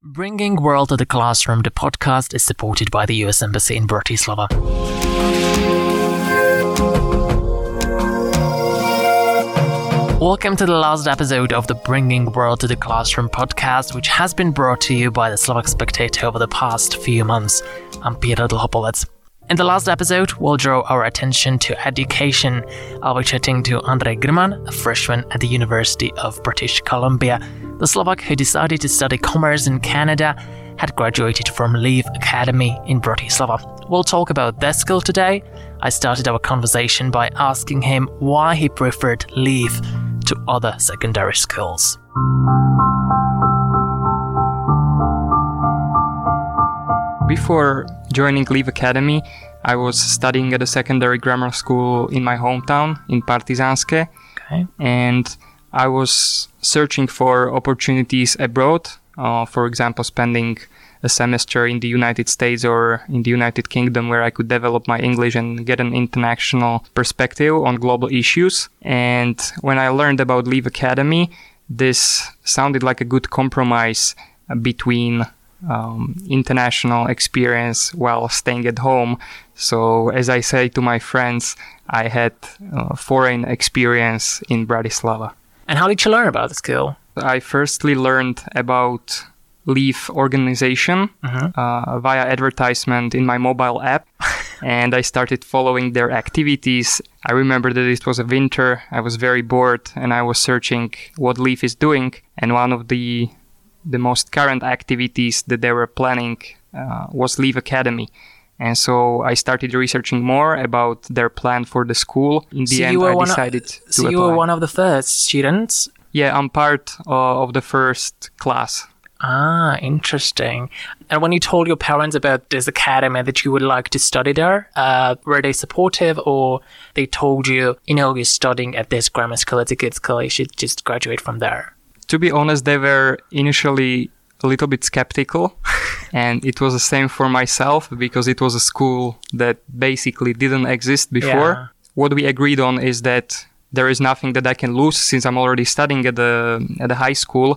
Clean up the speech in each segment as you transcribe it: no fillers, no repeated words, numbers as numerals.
Bringing World to the Classroom, the podcast is supported by the US Embassy in Bratislava. Welcome to the last episode of the Bringing World to the Classroom podcast, which has been brought to you by the Slovak Spectator over the past few months. I'm Peter Dlhopovec. In the last episode, we'll draw our attention to education. I'll be chatting to Andrej Grman, a freshman at the University of British Columbia. The Slovak who decided to study commerce in Canada had graduated from Leaf Academy in Bratislava. We'll talk about that skill today. I started our conversation by asking him why he preferred Leaf to other secondary schools. Before joining Leaf Academy, I was studying at a secondary grammar school in my hometown, in Partizánske. Okay. And I was searching for opportunities abroad, for example, spending a semester in the United States or in the United Kingdom where I could develop my English and get an international perspective on global issues. And when I learned about Leaf Academy, this sounded like a good compromise between international experience while staying at home. So as I say to my friends, I had foreign experience in Bratislava. And how did you learn about the skill? I firstly learned about Leaf organization via advertisement in my mobile app, and I started following their activities. I remember that it was a winter, I was very bored, and I was searching what Leaf is doing, and one of the most current activities that they were planning was Leaf Academy. And so I started researching more about their plan for the school. In the end, I decided to apply. So you were one of the first students? Yeah, I'm part of the first class. Ah, interesting. And when you told your parents about this academy that you would like to study there, were they supportive, or they told you, you're studying at this grammar school, it's a good school, you should just graduate from there? To be honest, they were initially a little bit skeptical. And it was the same for myself because it was a school that basically didn't exist before. Yeah. What we agreed on is that there is nothing that I can lose since I'm already studying at the high school.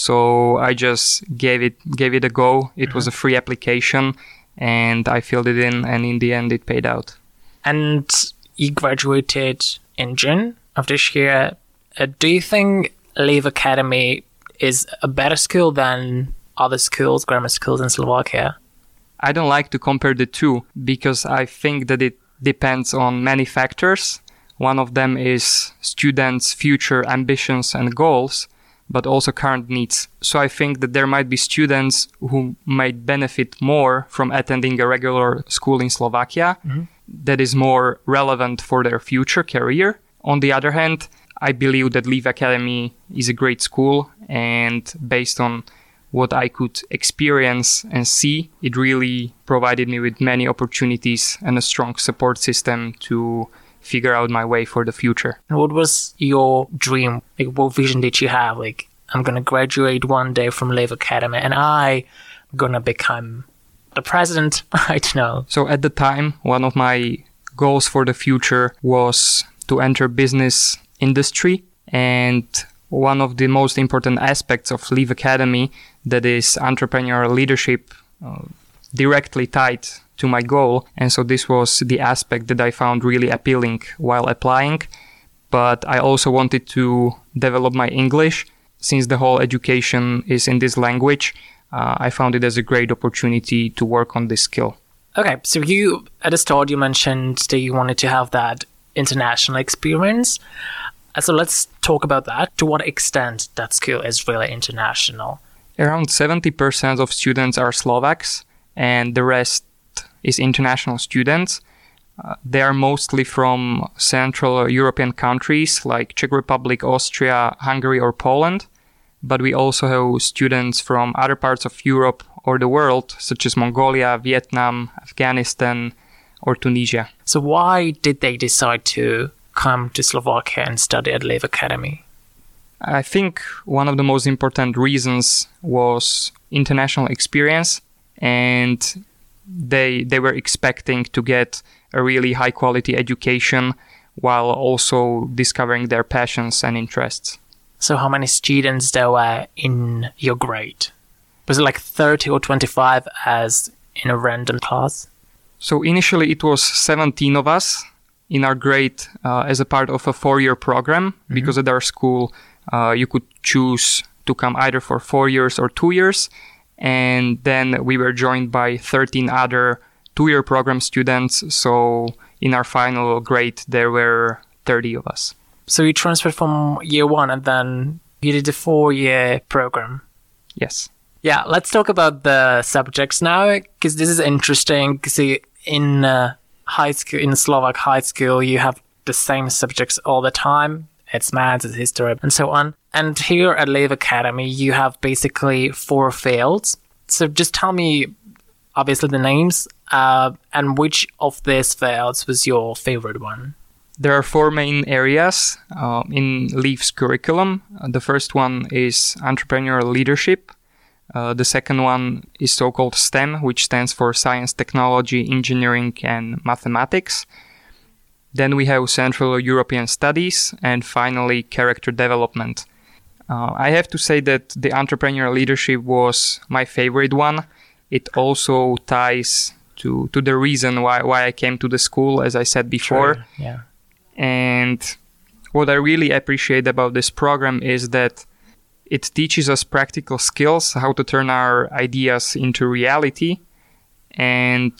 So I just gave it a go. It was a free application and I filled it in, and in the end it paid out. And you graduated in June of this year. Do you think Leaf Academy is a better school than other schools, grammar schools in Slovakia? I don't like to compare the two because I think that it depends on many factors. One of them is students' future ambitions and goals, but also current needs. So I think that there might be students who might benefit more from attending a regular school in Slovakia that is more relevant for their future career. On the other hand, I believe that Leaf Academy is a great school, and based on what I could experience and see, it really provided me with many opportunities and a strong support system to figure out my way for the future. And what was your dream? What vision did you have? I'm going to graduate one day from Leaf Academy and I'm going to become the president. I don't know. So at the time, one of my goals for the future was to enter business industry, and one of the most important aspects of Leaf Academy, that is entrepreneurial leadership, directly tied to my goal. And so this was the aspect that I found really appealing while applying. But I also wanted to develop my English. Since the whole education is in this language, I found it as a great opportunity to work on this skill. Okay, so you, at the start, you mentioned that you wanted to have that international experience. So let's talk about that. To what extent that skill is really international? Around 70% of students are Slovaks, and the rest is international students. They are mostly from Central European countries like Czech Republic, Austria, Hungary, or Poland. But we also have students from other parts of Europe or the world, such as Mongolia, Vietnam, Afghanistan, or Tunisia. So why did they decide to come to Slovakia and study at Leaf Academy? I think one of the most important reasons was international experience, and they were expecting to get a really high quality education while also discovering their passions and interests. So how many students there were in your grade? Was it like 30 or 25 as in a random class? So initially it was 17 of us in our grade as a part of a 4-year program, because at our school you could choose to come either for 4 years or 2 years. And then we were joined by 13 other 2-year program students. So in our final grade, there were 30 of us. So you transferred from year 1 and then you did a 4-year program? Yes. Yeah, let's talk about the subjects now, because this is interesting. See, in high school, in Slovak high school, you have the same subjects all the time. It's maths, it's history, and so on. And here at Lev Academy, you have basically 4 fields. So just tell me, obviously, the names, and which of these fields was your favorite one? There are 4 main areas in Lev's curriculum. The first one is entrepreneurial leadership. The second one is so-called STEM, which stands for science, technology, engineering, and mathematics. Then we have Central European Studies, and finally, character development. I have to say that the entrepreneurial leadership was my favorite one. It also ties to the reason why I came to the school, as I said before. Sure. Yeah. And what I really appreciate about this program is that it teaches us practical skills, how to turn our ideas into reality. And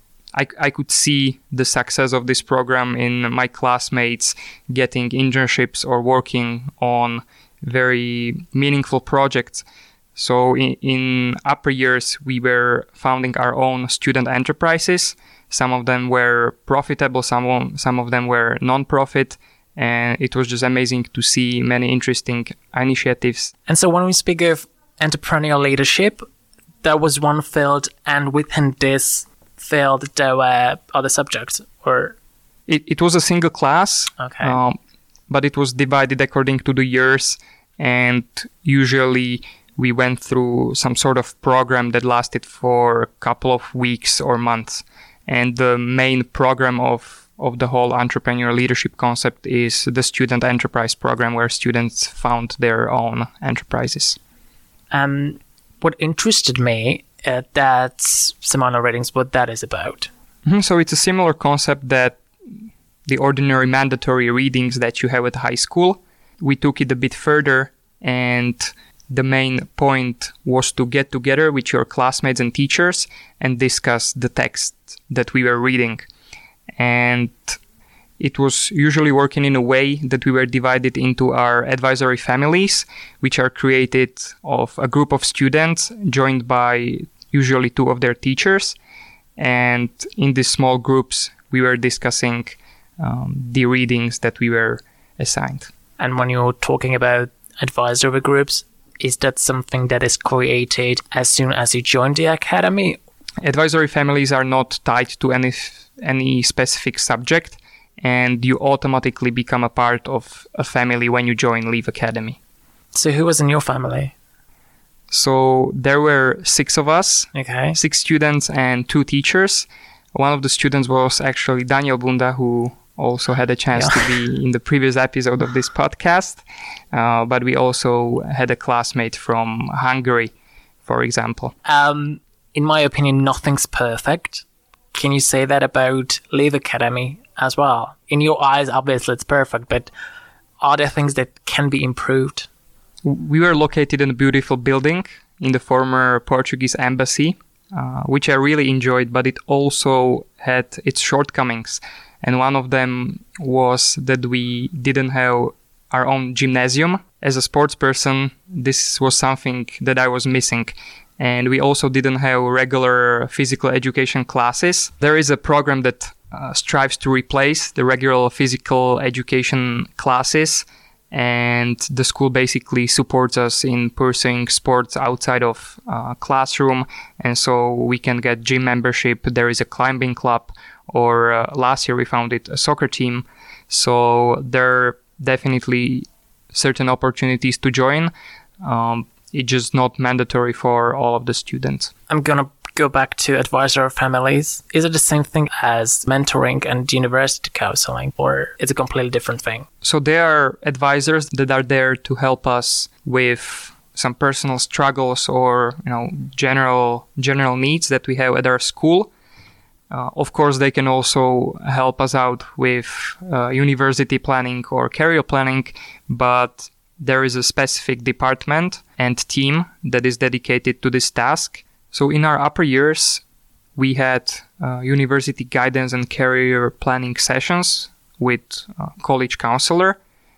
I could see the success of this program in my classmates getting internships or working on very meaningful projects. So in upper years, we were founding our own student enterprises. Some of them were profitable, some of them were non-profit. And it was just amazing to see many interesting initiatives. And so when we speak of entrepreneurial leadership, there was one field, and within this field, there were other subjects, or? It was a single class, Okay. But it was divided according to the years. And usually we went through some sort of program that lasted for a couple of weeks or months. And the main program of the whole entrepreneurial leadership concept is the student enterprise program, where students found their own enterprises. What interested me, that's Simona Readings, what that is about. So it's a similar concept that the ordinary mandatory readings that you have at high school. We took it a bit further, and the main point was to get together with your classmates and teachers and discuss the text that we were reading. And it was usually working in a way that we were divided into our advisory families, which are created of a group of students joined by usually 2 of their teachers. And in these small groups, we were discussing the readings that we were assigned. And when you're talking about advisory groups, is that something that is created as soon as you join the academy? Advisory families are not tied to any specific subject, and you automatically become a part of a family when you join Lev Academy. So who was in your family? So there were 6 of us, Okay. 6 students and 2 teachers. One of the students was actually Daniel Bunda, who also had a chance to be in the previous episode of this podcast. But we also had a classmate from Hungary, for example. In my opinion, nothing's perfect. Can you say that about Lev Academy as well? In your eyes, obviously it's perfect, but are there things that can be improved? We were located in a beautiful building in the former Portuguese embassy, which I really enjoyed, but it also had its shortcomings. And one of them was that we didn't have our own gymnasium. As a sports person, this was something that I was missing. And we also didn't have regular physical education classes. There is a program that strives to replace the regular physical education classes, and the school basically supports us in pursuing sports outside of classroom. And so we can get gym membership. There is a climbing club, or last year we founded a soccer team. So there are definitely certain opportunities to join. It's just not mandatory for all of the students. I'm going to go back to advisor families. Is it the same thing as mentoring and university counseling, or is it a completely different thing? So there are advisors that are there to help us with some personal struggles or general needs that we have at our school. Of course, they can also help us out with university planning or career planning, but there is a specific department and team that is dedicated to this task. So in our upper years, we had university guidance and career planning sessions with a college counselor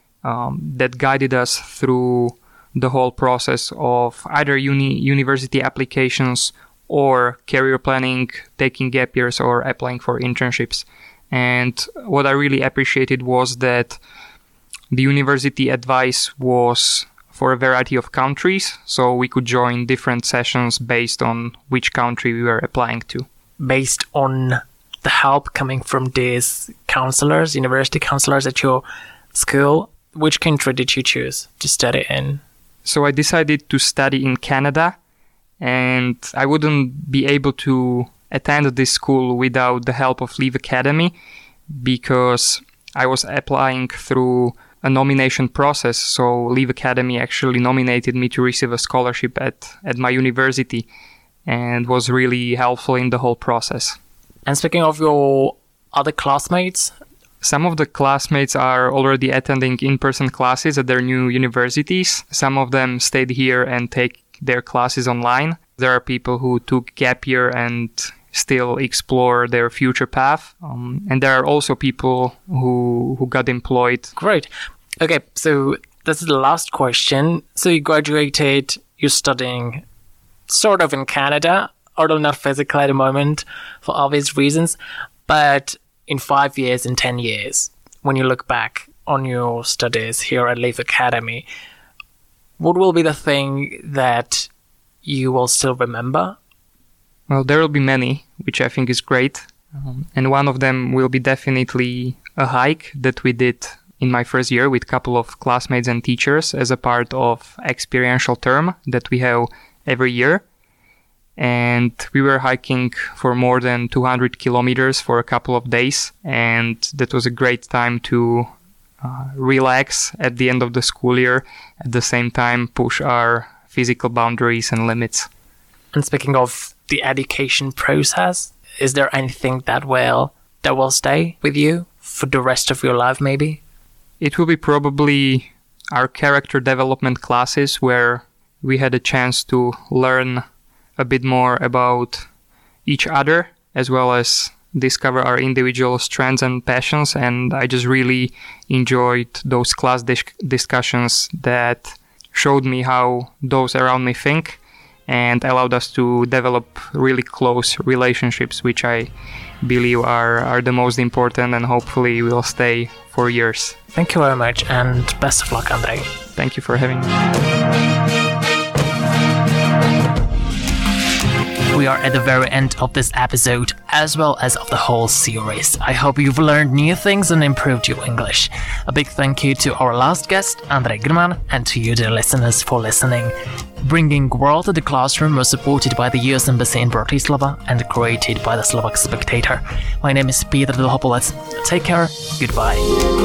that guided us through the whole process of either university applications or career planning, taking gap years, or applying for internships. And what I really appreciated was that the university advice was for a variety of countries, so we could join different sessions based on which country we were applying to. Based on the help coming from these counselors, university counselors at your school, which country did you choose to study in? So I decided to study in Canada, and I wouldn't be able to attend this school without the help of Leave Academy, because I was applying through a nomination process. So Leave Academy actually nominated me to receive a scholarship at my university, and was really helpful in the whole process. And speaking of your other classmates? Some of the classmates are already attending in-person classes at their new universities. Some of them stayed here and take their classes online. There are people who took gap year and still explore their future path. And there are also people who got employed. Great. Okay, so this is the last question. So you graduated, you're studying sort of in Canada, although not physically at the moment for obvious reasons, but in 5 years, in 10 years, when you look back on your studies here at Leave Academy, what will be the thing that you will still remember? Well, there will be many, which I think is great. And one of them will be definitely a hike that we did in my first year with a couple of classmates and teachers as a part of experiential term that we have every year. And we were hiking for more than 200 kilometers for a couple of days. And that was a great time to relax at the end of the school year, at the same time push our physical boundaries and limits. And speaking of the education process, is there anything that will stay with you for the rest of your life, maybe? It will be probably our character development classes, where we had a chance to learn a bit more about each other, as well as discover our individual strengths and passions. And I just really enjoyed those class discussions that showed me how those around me think and allowed us to develop really close relationships, which I believe are the most important and hopefully will stay for years. Thank you very much, and best of luck, Andrej. Thank you for having me. We are at the very end of this episode, as well as of the whole series. I hope you've learned new things and improved your English. A big thank you to our last guest, Andrej Grman, and to you, dear listeners, for listening. Bringing World to the Classroom was supported by the US Embassy in Bratislava and created by the Slovak Spectator. My name is Peter Dlhopolec. Take care, goodbye.